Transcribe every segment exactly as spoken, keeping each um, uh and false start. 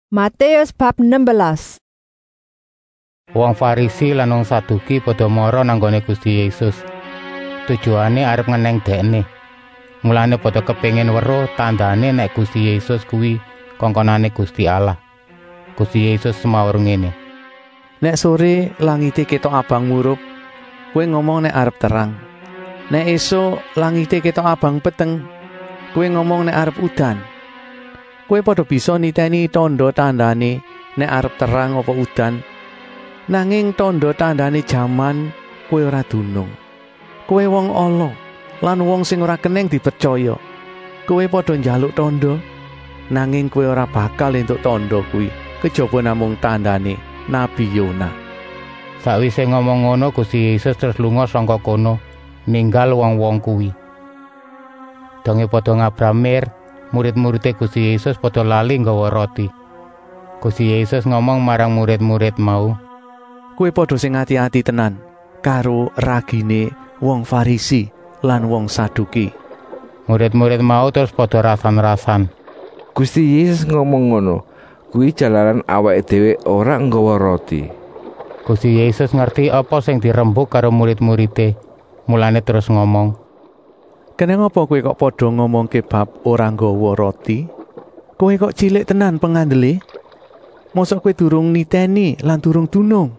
Matius bab enam belas. Wong Farisi lan wong Saduki padha mara nanggone Gusti Yesus. Tujuane arep ngeneng dekne. Mulane padha kepengin weruh tandane nek Gusti Yesus kuwi kongkonane Gusti Allah. Gusti Yesus semaur ngene. Nek sore langite ketok abang murup, kowe ngomong nek arep terang. Nek esuk langite ketok abang peteng, kowe ngomong nek arep udan. Kowe padha bisa niteni tandha tandane nek arep terang apa udan. Nanging tandha tandane jaman kowe ora dunung. Kowe wong ala lan wong sing ora keneng dipercaya. Kowe padha njaluk tandha, nanging kowe ora bakal entuk tandha kuwi, kejaba namung tandane Nabi Yona. Sakwise ngomong ngono Gusti Yesus terus lunga saka kono, ninggal wong-wong kuwi. Donge padha ngabramir, murid-muride Gusti Yesus padha lali nggawa roti. Gusti Yesus ngomong marang murid-murid mau, kowe padha sing ati-ati tenan karo ragine wong Farisi lan wong Saduki. Murid-murid mau terus padha rasan-rasan. Gusti Yesus ngomong ngono, kuwi jalaran awake dhewe ora nggawa roti. Gusti Yesus ngerti apa sing dirembuk karo murid-muride. Mulane terus ngomong, keneng apa kowe kok padha ngomongke bab ora nggawa roti? Kowe kok cilik tenan pengandele? Mosok kowe durung niteni lan durung dunung?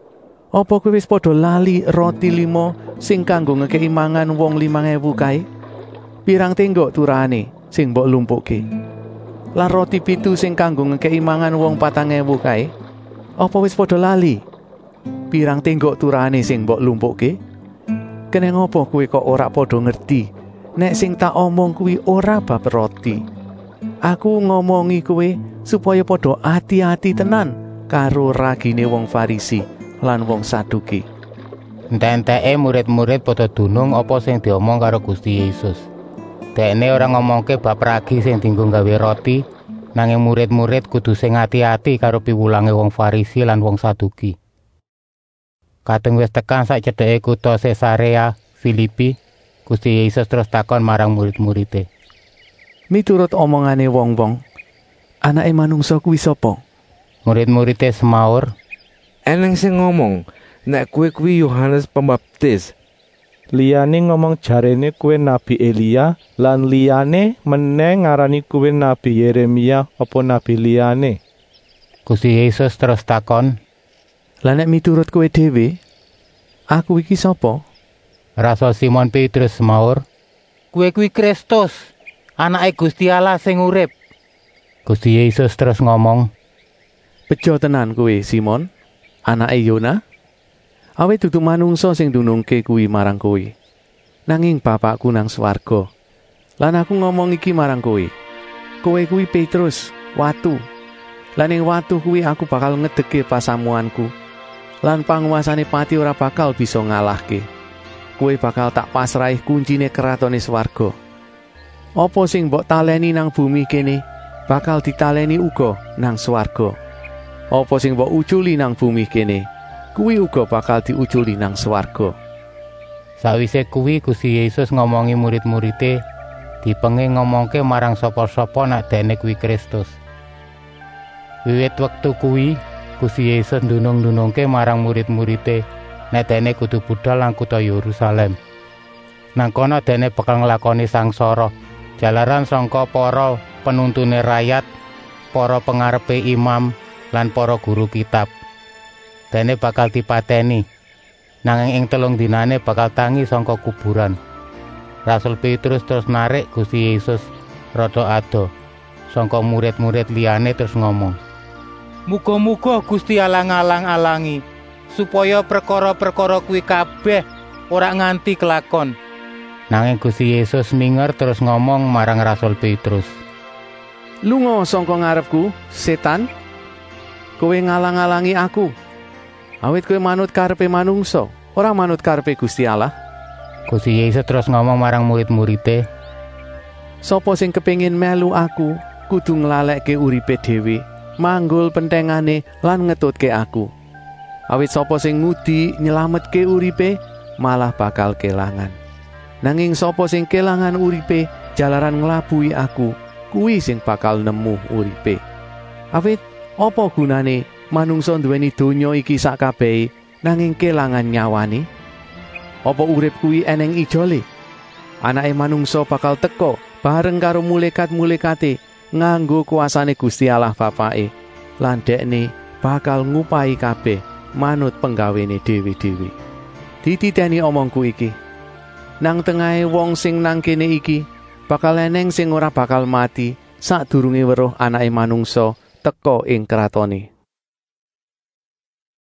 Apa kowe wis padha lali roti lima sing kanggo ngekeki mangan wong limang ewu kae? Pirang tenggok turane sing mbok lumpukke? Lan roti pitu sing kanggo ngekeki mangan wong patang ewu kae? Apa wis padha lali? Pirang tenggok turane sing mbok lumpukke? Keneng apa kowe kok ora padha ngerti nek sing tak omong kuwi ora bab roti? Aku ngomongi kowe supaya padha ati-ati tenan karo ragine wong Farisi lan wong Saduki. Entek-enteke murid-murid padha dunung apa sing diomong karo Gusti Yesus. Dekne ora ngomongke bab ragi sing dienggo gawe roti, nanging murid-murid kudu sing ati-ati karo piwulange wong Farisi lan wong Saduki. Kateng wis tekan sak cedheke kutha Sesarea Filipi, Gusti Yesus terus takon marang murid-muride, miturut omongane wong-wong, anake manungsa kuwi sapa? Murid-muride semaur, eneng sing ngomong nek kowe kuwi Yohanes Pembaptis. Liyane ngomong jarene kowe Nabi Elia, lan liyane meneh ngarani kowe Nabi Yeremia apa nabi liyane. Gusti Yesus terus takon, lah nek miturut kowe dhewe, aku iki sapa? Rasul Simon Petrus semaur, kowe kuwi Kristus, anake Gusti Allah sing urip. Gusti Yesus terus ngomong, bejo tenan kowe Simon, anake Yona. Awit dudu manungsa sing dunungke kuwi marang kowe, nanging Bapakku nang swarga. Lan aku ngomong iki marang kowe, kowe kuwi Petrus, watu. Lan ing watu kuwi aku bakal ngedeke pasamuanku. Lan panguasane pati ora bakal bisa ngalahke. Kowe bakal tak pasrahi kuncine keratone swarga. Apa sing mbok taleni nang bumi kene bakal ditaleni uga nang swarga. Apa sing mbok uculi nang bumi kene kuwi uga bakal diuculi nang swarga. Sawise kuwi Gusti Yesus ngomongi murid-muride, dipenging ngomongke marang sapa-sapa nek dene kuwi Kristus. Wiwit wektu kuwi Gusti Yesus ndunung-ndunungke marang murid-muride nek dene kudu budhal nang kutha Yerusalem. Nang kono dene bakal nglakoni sangsara jalaran sangka para penuntune rakyat, para pengarepe imam lan para guru kitab. Dene bakal dipateni, nanging ing telung dinane bakal tangi sangka kuburan. Rasul Petrus terus narik Gusti Yesus rada ado sangka murid-murid liyane terus ngomong, muga-muga Gusti Allah ngalang-alangi supaya perkara-perkara kuwi kabeh ora nganti kelakon. Nanging Gusti Yesus minger terus ngomong marang Rasul Petrus, lunga sangka ngarepku, setan. Kowe ngalang-alangi aku. Awit kowe manut karepe manungsa, ora manut karepe Gusti Allah. Gusti Yesus terus ngomong marang murid-muride, sapa sing kepengin melu aku, kudu nglalekke uripe dhewe, manggul pentengane lan ngetutke aku. Awit sapa sing ngudi nyelametke uripe, malah bakal kelangan. Nanging sapa sing kelangan uripe jalaran nglabuhi aku, kuwi sing bakal nemu uripe. Awit Apa gunane manungsa nduweni donya iki sak kabehe nanging kelangan nyawane? Apa urip kuwi eneng ijole? Anake manungsa bakal teka bareng karo mulekat-mulekate nganggo kuasane Gusti Allah Bapake, lan Dekne bakal ngupahi kabeh manut penggawene dhewe-dhewe. Dititeni omongku iki. Nang tengahe wong sing nang kene iki bakal eneng sing ora bakal mati sadurunge weruh Anake Manungsa teka ing kratone.